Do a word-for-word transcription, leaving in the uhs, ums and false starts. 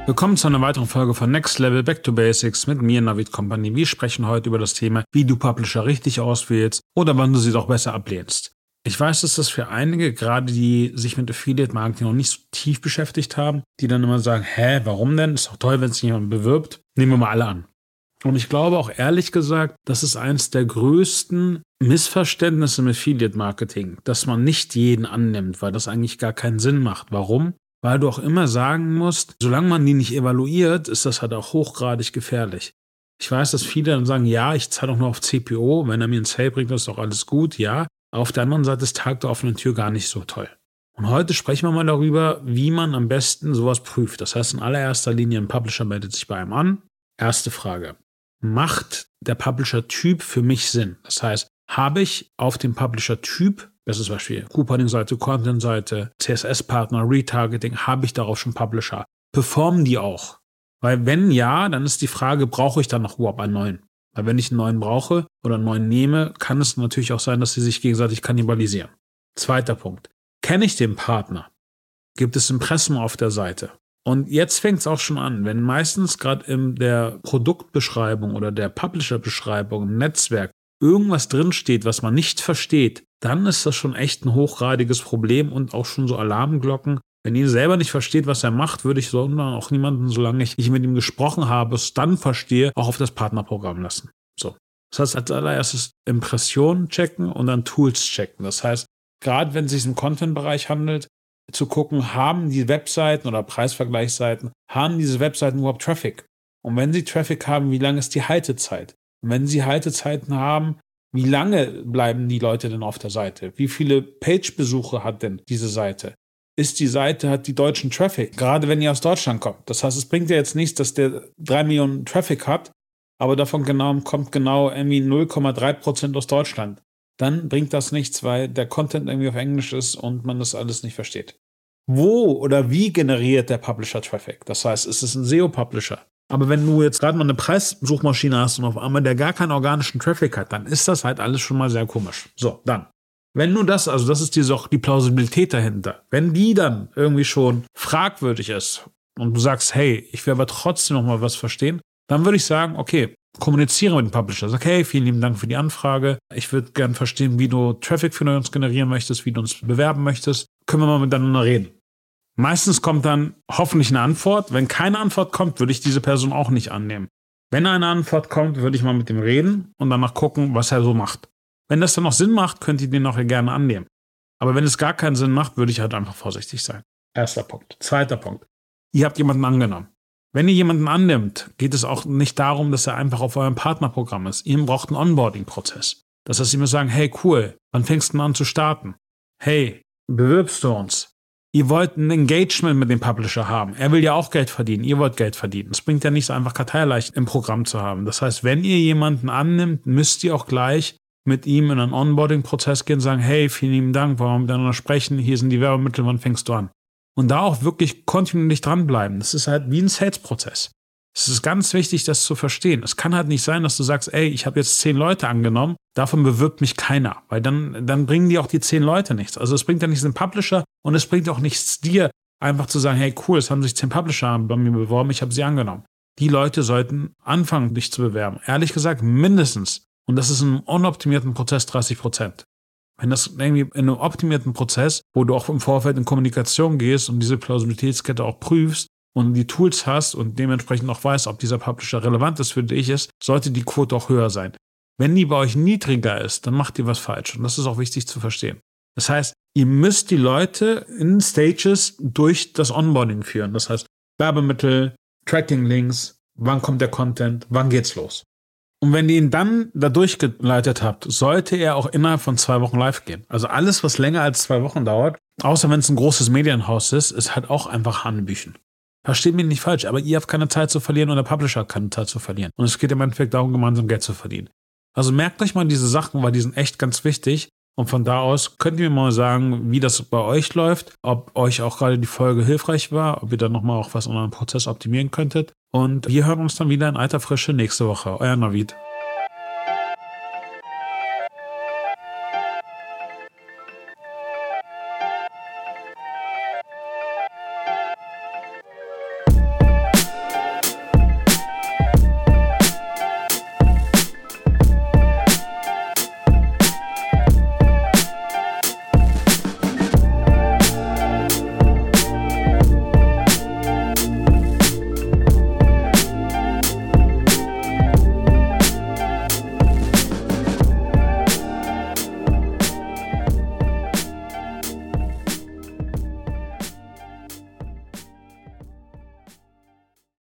Willkommen zu einer weiteren Folge von Next Level Back to Basics mit mir, Navid Company. Wir sprechen heute über das Thema, wie du Publisher richtig auswählst oder wann du sie doch besser ablehnst. Ich weiß, dass das für einige, gerade die sich mit Affiliate Marketing noch nicht so tief beschäftigt haben, die dann immer sagen, hä, warum denn? Ist doch toll, wenn sich jemand bewirbt. Nehmen wir mal alle an. Und ich glaube auch ehrlich gesagt, das ist eines der größten Missverständnisse im Affiliate Marketing, dass man nicht jeden annimmt, weil das eigentlich gar keinen Sinn macht. Warum? Weil du auch immer sagen musst, solange man die nicht evaluiert, ist das halt auch hochgradig gefährlich. Ich weiß, dass viele dann sagen, ja, ich zahle doch nur auf C P O, wenn er mir ein Sale bringt, ist doch alles gut, ja. Auf der anderen Seite ist Tag der offenen Tür gar nicht so toll. Und heute sprechen wir mal darüber, wie man am besten sowas prüft. Das heißt, in allererster Linie, ein Publisher meldet sich bei einem an. Erste Frage, macht der Publisher-Typ für mich Sinn? Das heißt, habe ich auf dem Publisher-Typ, das ist zum Beispiel Couponing-Seite, Content-Seite, C S S-Partner, Retargeting, habe ich darauf schon Publisher? Performen die auch? Weil wenn ja, dann ist die Frage, brauche ich dann noch überhaupt einen neuen? Weil wenn ich einen neuen brauche oder einen neuen nehme, kann es natürlich auch sein, dass sie sich gegenseitig kannibalisieren. Zweiter Punkt. Kenne ich den Partner? Gibt es Impressum auf der Seite? Und jetzt fängt es auch schon an, wenn meistens gerade in der Produktbeschreibung oder der Publisher-Beschreibung im Netzwerk irgendwas drinsteht, was man nicht versteht, dann ist das schon echt ein hochgradiges Problem und auch schon so Alarmglocken. Wenn ihr selber nicht versteht, was er macht, würde ich so auch niemanden, solange ich nicht mit ihm gesprochen habe, es dann verstehe, auch auf das Partnerprogramm lassen. So. Das heißt, als allererstes Impressionen checken und dann Tools checken. Das heißt, gerade wenn es sich im Content-Bereich handelt, zu gucken, haben die Webseiten oder Preisvergleichsseiten, haben diese Webseiten überhaupt Traffic? Und wenn sie Traffic haben, wie lange ist die Haltezeit? Und wenn sie Haltezeiten haben, wie lange bleiben die Leute denn auf der Seite? Wie viele Page-Besuche hat denn diese Seite? Ist die Seite, hat die deutschen Traffic, gerade wenn ihr aus Deutschland kommt. Das heißt, es bringt ja jetzt nichts, dass der drei Millionen Traffic hat, aber davon genau, kommt genau irgendwie null Komma drei Prozent aus Deutschland. Dann bringt das nichts, weil der Content irgendwie auf Englisch ist und man das alles nicht versteht. Wo oder wie generiert der Publisher Traffic? Das heißt, ist es ein S E O-Publisher? Aber wenn du jetzt gerade mal eine Preissuchmaschine hast und auf einmal der gar keinen organischen Traffic hat, dann ist das halt alles schon mal sehr komisch. So, dann. Wenn du das, also das ist diese auch die Plausibilität dahinter, wenn die dann irgendwie schon fragwürdig ist und du sagst, hey, ich will aber trotzdem noch mal was verstehen, dann würde ich sagen, okay, kommuniziere mit dem Publisher. Sag, hey, vielen lieben Dank für die Anfrage. Ich würde gerne verstehen, wie du Traffic für uns generieren möchtest, wie du uns bewerben möchtest. Können wir mal miteinander reden. Meistens kommt dann hoffentlich eine Antwort. Wenn keine Antwort kommt, würde ich diese Person auch nicht annehmen. Wenn eine Antwort kommt, würde ich mal mit dem reden und danach gucken, was er so macht. Wenn das dann noch Sinn macht, könnt ihr den auch gerne annehmen. Aber wenn es gar keinen Sinn macht, würde ich halt einfach vorsichtig sein. Erster Punkt. Zweiter Punkt. Ihr habt jemanden angenommen. Wenn ihr jemanden annimmt, geht es auch nicht darum, dass er einfach auf eurem Partnerprogramm ist. Ihr braucht einen Onboarding-Prozess. Das heißt, ihr müsst sagen, hey, cool, wann fängst du an zu starten? Hey, bewirbst du uns? Ihr wollt ein Engagement mit dem Publisher haben. Er will ja auch Geld verdienen. Ihr wollt Geld verdienen. Es bringt ja nichts, einfach karteileicht im Programm zu haben. Das heißt, wenn ihr jemanden annimmt, müsst ihr auch gleich mit ihm in einen Onboarding-Prozess gehen und sagen, hey, vielen lieben Dank, wollen wir miteinander sprechen? Hier sind die Werbemittel, wann fängst du an? Und da auch wirklich kontinuierlich dranbleiben. Das ist halt wie ein Sales-Prozess. Es ist ganz wichtig, das zu verstehen. Es kann halt nicht sein, dass du sagst, ey, ich habe jetzt zehn Leute angenommen, davon bewirbt mich keiner. Weil dann, dann bringen die auch die zehn Leute nichts. Also es bringt ja nichts dem Publisher und es bringt auch nichts dir, einfach zu sagen, hey, cool, es haben sich zehn Publisher bei mir beworben, ich habe sie angenommen. Die Leute sollten anfangen, dich zu bewerben. Ehrlich gesagt, mindestens. Und das ist in einem unoptimierten Prozess dreißig Prozent. Wenn das irgendwie in einem optimierten Prozess, wo du auch im Vorfeld in Kommunikation gehst und diese Plausibilitätskette auch prüfst und die Tools hast und dementsprechend auch weißt, ob dieser Publisher relevant ist für dich ist, sollte die Quote auch höher sein. Wenn die bei euch niedriger ist, dann macht ihr was falsch. Und das ist auch wichtig zu verstehen. Das heißt, ihr müsst die Leute in Stages durch das Onboarding führen. Das heißt, Werbemittel, Tracking-Links, wann kommt der Content, wann geht's los? Und wenn ihr ihn dann da durchgeleitet habt, sollte er auch innerhalb von zwei Wochen live gehen. Also alles, was länger als zwei Wochen dauert, außer wenn es ein großes Medienhaus ist, ist halt auch einfach Hanebüchen. Versteht mich nicht falsch, aber ihr habt keine Zeit zu verlieren und der Publisher hat keine Zeit zu verlieren. Und es geht im Endeffekt darum, gemeinsam Geld zu verdienen. Also merkt euch mal diese Sachen, weil die sind echt ganz wichtig. Und von da aus könnt ihr mir mal sagen, wie das bei euch läuft, ob euch auch gerade die Folge hilfreich war, ob ihr dann nochmal auch was in eurem Prozess optimieren könntet. Und wir hören uns dann wieder in alter Frische nächste Woche. Euer Navid.